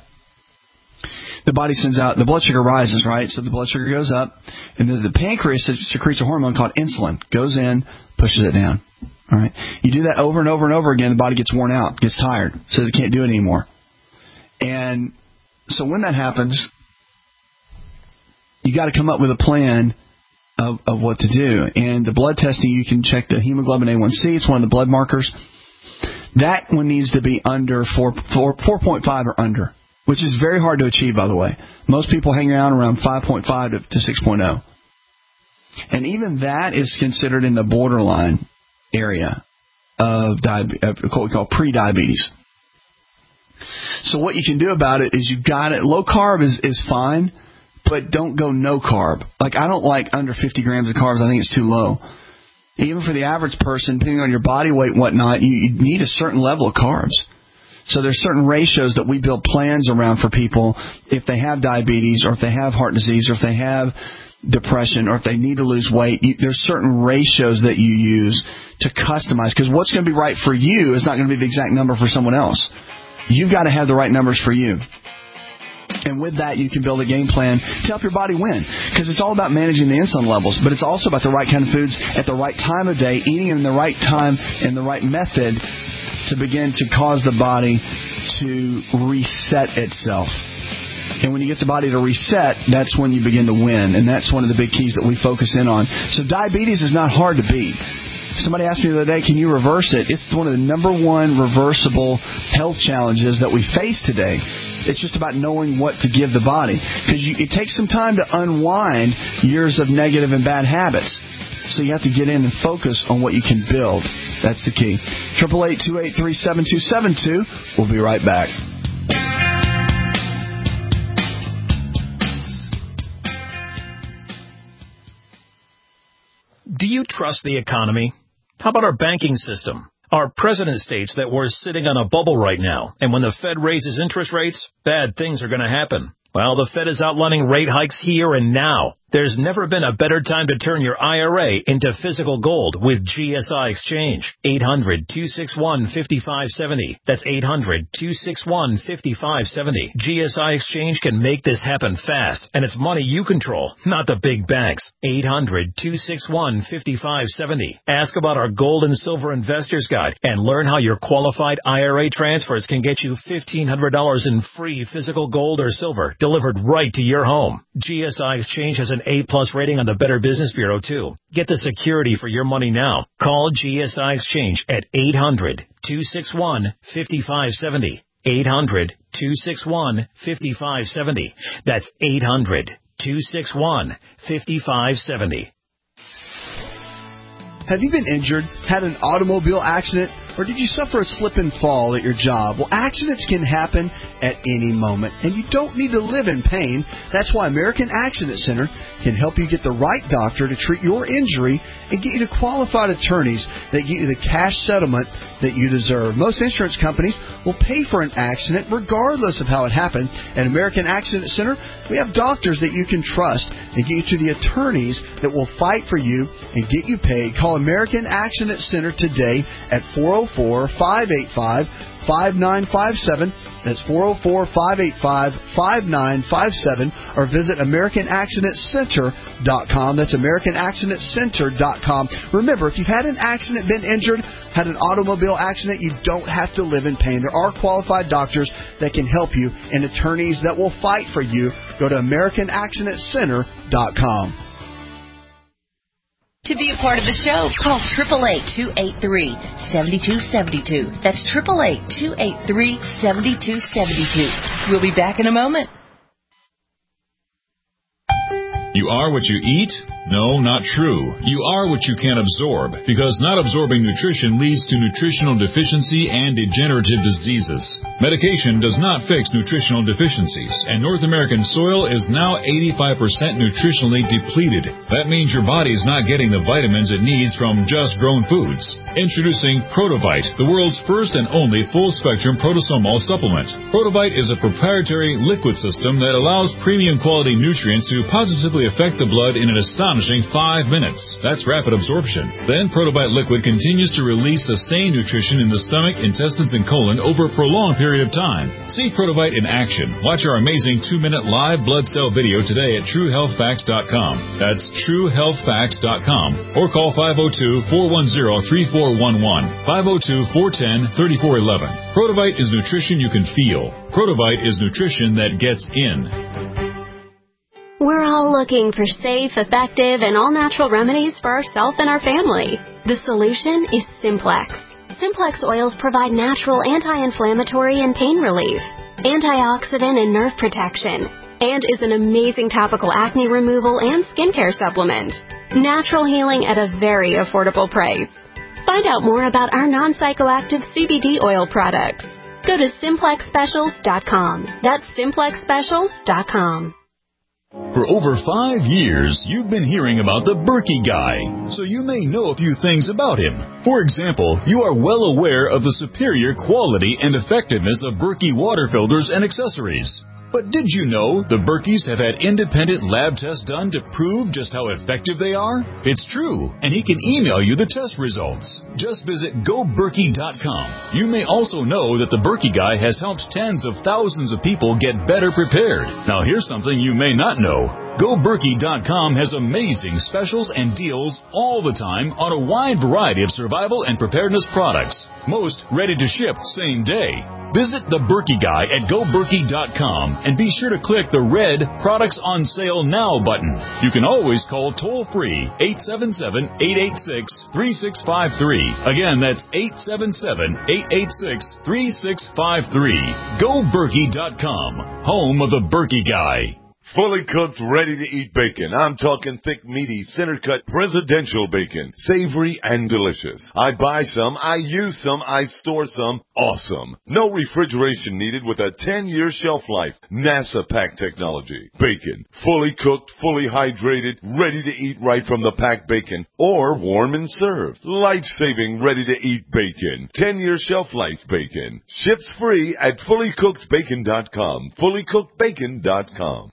the body sends out, the blood sugar rises, right? So the blood sugar goes up, and the pancreas secretes a hormone called insulin, goes in, pushes it down. All right. You do that over and over and over again, the body gets worn out, gets tired, says it can't do it anymore. And so when that happens, you got to come up with a plan of what to do. And the blood testing, you can check the hemoglobin A1C. It's one of the blood markers. That one needs to be under 4.5 or under, which is very hard to achieve, by the way. Most people hang around 5.5 to 6.0. And even that is considered in the borderline area of what we call pre-diabetes. So what you can do about it is you've got it. Low carb is fine, but don't go no carb. Like, I don't like under 50 grams of carbs. I think it's too low. Even for the average person, depending on your body weight and whatnot, you need a certain level of carbs. So there's certain ratios that we build plans around for people if they have diabetes or if they have heart disease or if they have depression or if they need to lose weight. There's certain ratios that you use to customize, because what's going to be right for you is not going to be the exact number for someone else. You've got to have the right numbers for you. And with that, you can build a game plan to help your body win, because it's all about managing the insulin levels, but it's also about the right kind of foods at the right time of day, eating them in the right time and the right method to begin to cause the body to reset itself. And when you get the body to reset, that's when you begin to win. And that's one of the big keys that we focus in on. So diabetes is not hard to beat. Somebody asked me the other day, can you reverse it? It's one of the number one reversible health challenges that we face today. It's just about knowing what to give the body. Because it takes some time to unwind years of negative and bad habits. So you have to get in and focus on what you can build. That's the key. 888-283-7272. We'll be right back. Do you trust the economy? How about our banking system? Our president states that we're sitting on a bubble right now, and when the Fed raises interest rates, bad things are going to happen. Well, the Fed is outlining rate hikes here and now. There's never been a better time to turn your IRA into physical gold with GSI Exchange. 800-261-5570. That's 800-261-5570. GSI Exchange can make this happen fast, and it's money you control, not the big banks. 800-261-5570. Ask about our Gold and Silver Investors Guide and learn how your qualified IRA transfers can get you $1,500 in free physical gold or silver delivered right to your home. GSI Exchange has an A-plus rating on the Better Business Bureau, too. Get the security for your money now. Call GSI Exchange at 800-261-5570. 800-261-5570. That's 800-261-5570. Have you been injured, had an automobile accident, or did you suffer a slip and fall at your job? Well, accidents can happen at any moment, and you don't need to live in pain. That's why American Accident Center can help you get the right doctor to treat your injury and get you to qualified attorneys that get you the cash settlement that you deserve. Most insurance companies will pay for an accident regardless of how it happened. At American Accident Center, we have doctors that you can trust and get you to the attorneys that will fight for you and get you paid. Call American Accident Center today at 404-585-5957. That's 404-585-5957, or visit AmericanAccidentCenter.com. That's AmericanAccidentCenter.com. Remember, if you've had an accident, been injured, had an automobile accident, you don't have to live in pain. There are qualified doctors that can help you and attorneys that will fight for you. Go to AmericanAccidentCenter.com. To be a part of the show, call 888-283-7272. That's 888-283-7272. We'll be back in a moment. You are what you eat? No, not true. You are what you can absorb, because not absorbing nutrition leads to nutritional deficiency and degenerative diseases. Medication does not fix nutritional deficiencies, and North American soil is now 85% nutritionally depleted. That means your body is not getting the vitamins it needs from just grown foods. Introducing Protovite, the world's first and only full-spectrum protosomal supplement. Protovite is a proprietary liquid system that allows premium quality nutrients to positively affect the blood in an astonishing 5 minutes. That's rapid absorption. Then Protovite liquid continues to release sustained nutrition in the stomach, intestines, and colon over a prolonged period of time. See Protovite in action. Watch our amazing 2-minute live blood cell video today at TrueHealthFacts.com. That's TrueHealthFacts.com. Or call 502-410-3411. 502-410-3411. Protovite is nutrition you can feel. Protovite is nutrition that gets in. We're all looking for safe, effective, and all-natural remedies for ourselves and our family. The solution is Simplex. Simplex oils provide natural anti-inflammatory and pain relief, antioxidant and nerve protection, and is an amazing topical acne removal and skincare supplement. Natural healing at a very affordable price. Find out more about our non-psychoactive CBD oil products. Go to SimplexSpecials.com. That's SimplexSpecials.com. For over 5 years, you've been hearing about the Berkey Guy, so you may know a few things about him. For example, you are well aware of the superior quality and effectiveness of Berkey water filters and accessories. But did you know the Berkeys have had independent lab tests done to prove just how effective they are? It's true, and he can email you the test results. Just visit GoBerkey.com. You may also know that the Berkey Guy has helped tens of thousands of people get better prepared. Now here's something you may not know. GoBerkey.com has amazing specials and deals all the time on a wide variety of survival and preparedness products. Most ready to ship same day. Visit the Berkey Guy at GoBerkey.com and be sure to click the red Products on Sale Now button. You can always call toll-free 877-886-3653. Again, that's 877-886-3653. GoBerkey.com, home of the Berkey Guy. fully cooked, ready-to-eat bacon. I'm talking thick, meaty, center-cut, presidential bacon. Savory and delicious. I buy some, I use some, I store some. Awesome. No refrigeration needed with a 10-year shelf life. NASA pack technology. Bacon. Fully cooked, fully hydrated, ready to eat right from the packed bacon. Or warm and served. Life-saving, ready-to-eat bacon. 10-year shelf life bacon. Ships free at fullycookedbacon.com. Fullycookedbacon.com.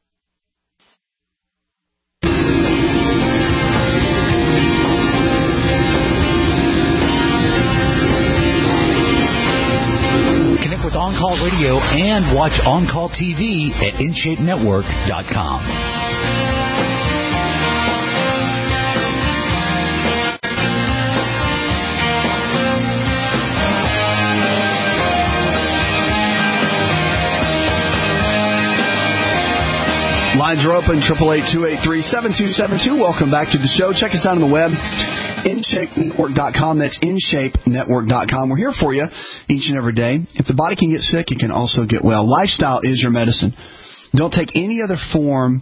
Connect with On Call Radio and watch On Call TV at InShapeNetwork.com. Lines are open, 888-283-7272. Welcome back to the show. Check us out on the web, InShapeNetwork.com. That's InShapeNetwork.com. We're here for you each and every day. If the body can get sick, it can also get well. Lifestyle is your medicine. Don't take any other form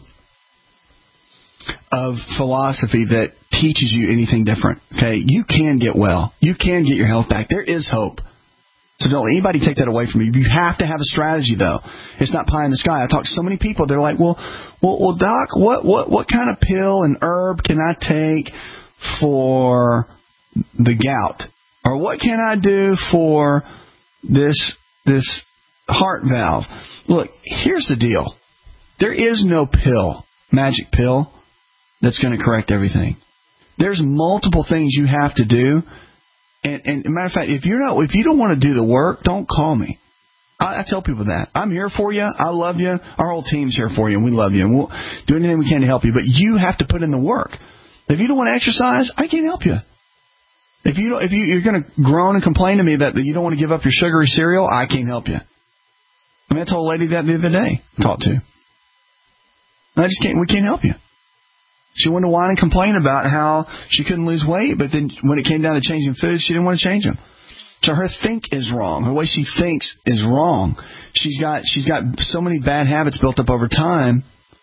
of philosophy that teaches you anything different. Okay, you can get well. You can get your health back. There is hope. So don't let anybody take that away from you. You have to have a strategy, though. It's not pie in the sky. I talk to so many people. They're like, well, Doc, what kind of pill and herb can I take for the gout? Or what can I do for this heart valve? Look, here's the deal. There is no pill, magic pill, that's going to correct everything. There's multiple things you have to do. And as a matter of fact, if you don't want to do the work, don't call me. I tell people that. I'm here for you. I love you. Our whole team's here for you, and we love you. And we'll do anything we can to help you. But you have to put in the work. If you don't want to exercise, I can't help you. If you're going to groan and complain to me that you don't want to give up your sugary cereal, I can't help you. I mean, I told a lady that the other day I talked to. We can't help you. She wanted to whine and complain about how she couldn't lose weight, but then when it came down to changing foods, she didn't want to change them. So her think is wrong. The way she thinks is wrong. She's got so many bad habits built up over time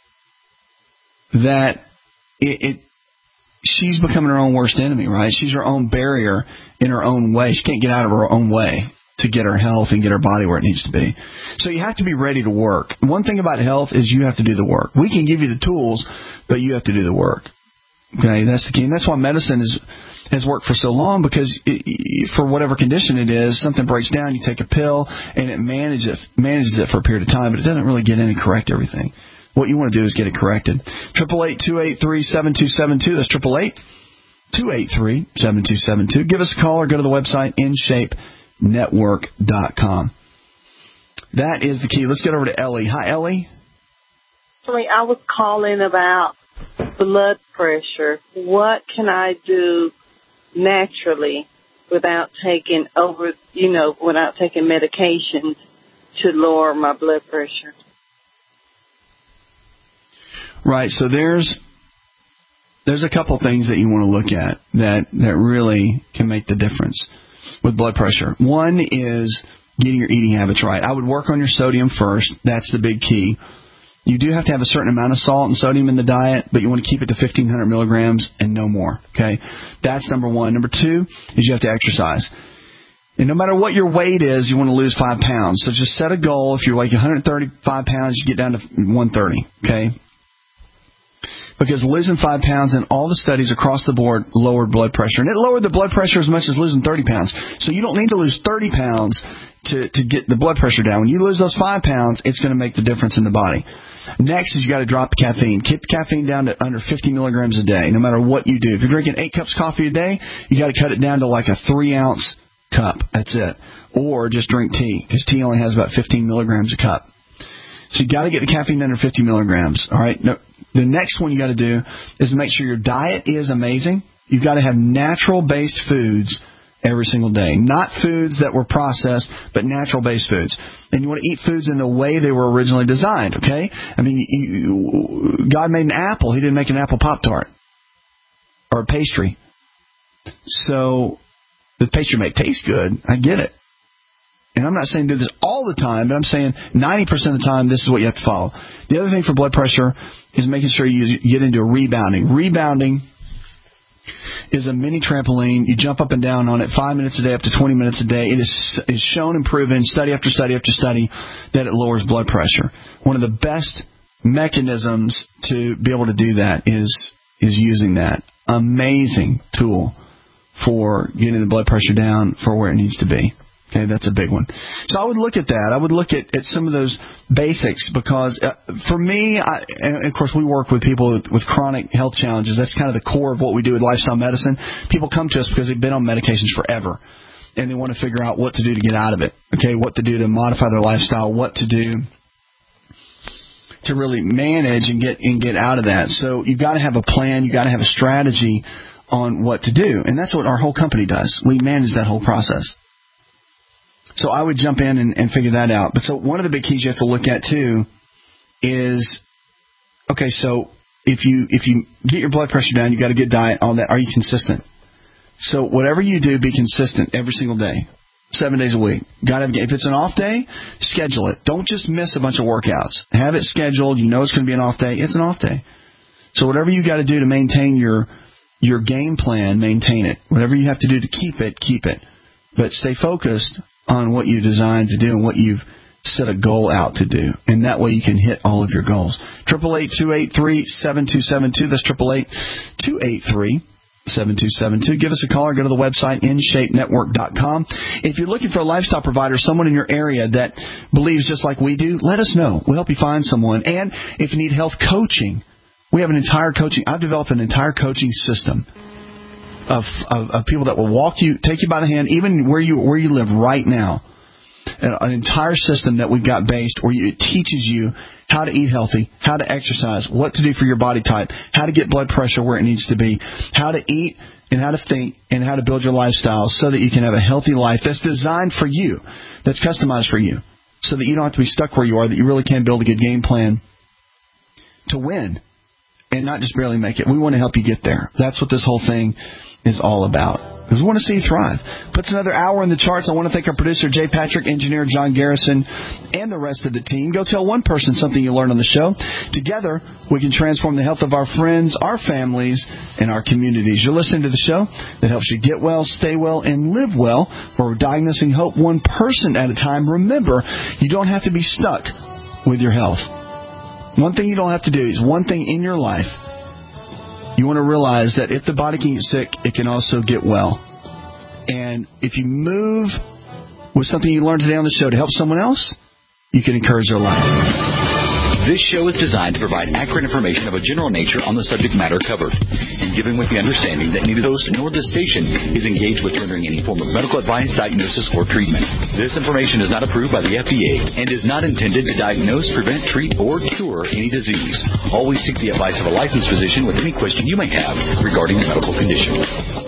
that she's becoming her own worst enemy, right? She's her own barrier in her own way. She can't get out of her own way to get her health and get her body where it needs to be. So you have to be ready to work. One thing about health is you have to do the work. We can give you the tools, but you have to do the work. Okay, that's the key. And that's why medicine has worked for so long, because for whatever condition it is, something breaks down, you take a pill, and it manages it for a period of time, but it doesn't really get in and correct everything. What you want to do is get it corrected. 888-283-7272. That's 888-283-7272. Give us a call or go to the website, InShapeNetwork.com. That is the key. Let's get over to Ellie. Hi, Ellie. I was calling about blood pressure. What can I do naturally without taking medications to lower my blood pressure? Right. So there's a couple things that you want to look at that really can make the difference with blood pressure. One is getting your eating habits right. I would work on your sodium first. That's the big key. You do have to have a certain amount of salt and sodium in the diet, but you want to keep it to 1,500 milligrams and no more. Okay, that's number one. Number two is you have to exercise. And no matter what your weight is, you want to lose 5 pounds. So just set a goal. If you're like 135 pounds, you get down to 130. Okay. Because losing 5 pounds in all the studies across the board lowered blood pressure. And it lowered the blood pressure as much as losing 30 pounds. So you don't need to lose 30 pounds to get the blood pressure down. When you lose those 5 pounds, it's going to make the difference in the body. Next is you got to drop the caffeine. Keep the caffeine down to under 50 milligrams a day, no matter what you do. If you're drinking 8 cups of coffee a day, you got to cut it down to like a 3-ounce cup. That's it. Or just drink tea, because tea only has about 15 milligrams a cup. So you got to get the caffeine under 50 milligrams. All right. Now, the next one you got to do is make sure your diet is amazing. You've got to have natural-based foods every single day. Not foods that were processed, but natural-based foods. And you want to eat foods in the way they were originally designed, okay? I mean, God made an apple. He didn't make an apple Pop-Tart or a pastry. So the pastry may taste good. I get it. And I'm not saying do this all all the time, but I'm saying 90% of the time, this is what you have to follow. The other thing for blood pressure is making sure you get into rebounding. Rebounding is a mini trampoline. You jump up and down on it 5 minutes a day, up to 20 minutes a day. It is shown and proven, study after study after study, that it lowers blood pressure. One of the best mechanisms to be able to do that is using that. Amazing tool for getting the blood pressure down for where it needs to be. Okay, that's a big one. So I would look at that. I would look at some of those basics because for me, and of course we work with people with chronic health challenges. That's kind of the core of what we do with lifestyle medicine. People come to us because they've been on medications forever, and they want to figure out what to do to get out of it. Okay, what to do to modify their lifestyle, what to do to really manage and get out of that. So you've got to have a plan. You've got to have a strategy on what to do, and that's what our whole company does. We manage that whole process. So I would jump in and figure that out. But so one of the big keys you have to look at too is, okay, so if you get your blood pressure down, you got a good diet, all that. Are you consistent? So whatever you do, be consistent every single day, 7 days a week. If it's an off day, schedule it. Don't just miss a bunch of workouts. Have it scheduled. You know it's going to be an off day. It's an off day. So whatever you got to do to maintain your game plan, maintain it. Whatever you have to do to keep it. But stay focused on what you designed to do and what you've set a goal out to do. And that way you can hit all of your goals. 888-283-7272. That's 888-283-7272. Give us a call or go to the website, InShapeNetwork.com. If you're looking for a lifestyle provider, someone in your area that believes just like we do, let us know. We'll help you find someone. And if you need health coaching, we have I've developed an entire coaching system of people that will walk you, take you by the hand, even where you live right now. An entire system that we've got based where it teaches you how to eat healthy, how to exercise, what to do for your body type, how to get blood pressure where it needs to be, how to eat and how to think and how to build your lifestyle so that you can have a healthy life that's designed for you, that's customized for you, so that you don't have to be stuck where you are, that you really can build a good game plan to win and not just barely make it. We want to help you get there. That's what this whole thing is all about. Because we want to see you thrive. Puts another hour in the charts. I want to thank our producer, Jay Patrick, engineer John Garrison, and the rest of the team. Go tell one person something you learned on the show. Together, we can transform the health of our friends, our families, and our communities. You're listening to the show that helps you get well, stay well, and live well. Where we're diagnosing hope one person at a time. Remember, you don't have to be stuck with your health. One thing you don't have to do is one thing in your life. You want to realize that if the body can get sick, it can also get well. And if you move with something you learned today on the show to help someone else, you can encourage their life. This show is designed to provide accurate information of a general nature on the subject matter covered, and given with the understanding that neither host nor this station is engaged with rendering any form of medical advice, diagnosis, or treatment. This information is not approved by the FDA and is not intended to diagnose, prevent, treat, or cure any disease. Always seek the advice of a licensed physician with any question you may have regarding a medical condition.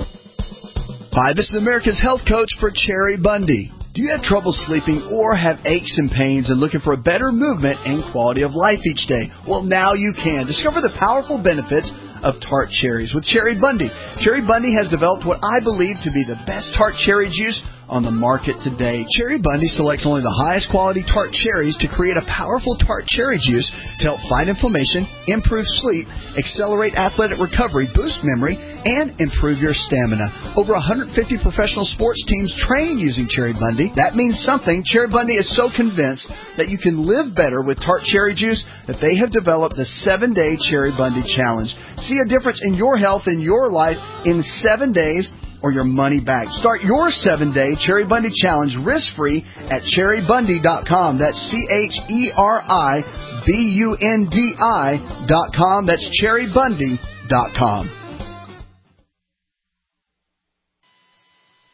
Hi, this is America's health coach for Cherry Bundy. Do you have trouble sleeping or have aches and pains and looking for a better movement and quality of life each day? Well, now you can. Discover the powerful benefits of tart cherries with Cherry Bundy. Cherry Bundy has developed what I believe to be the best tart cherry juice on the market today. Cherry Bundy selects only the highest quality tart cherries to create a powerful tart cherry juice to help fight inflammation, improve sleep, accelerate athletic recovery, boost memory, and improve your stamina. Over 150 professional sports teams train using Cherry Bundy. That means something. Cherry Bundy is so convinced that you can live better with tart cherry juice that they have developed the 7-Day Cherry Bundy Challenge. See a difference in your health and your life in 7 days or your money back. Start your 7-Day Cherry Bundy Challenge risk-free at cherrybundy.com. That's CherryBundi.com. That's cherrybundy.com.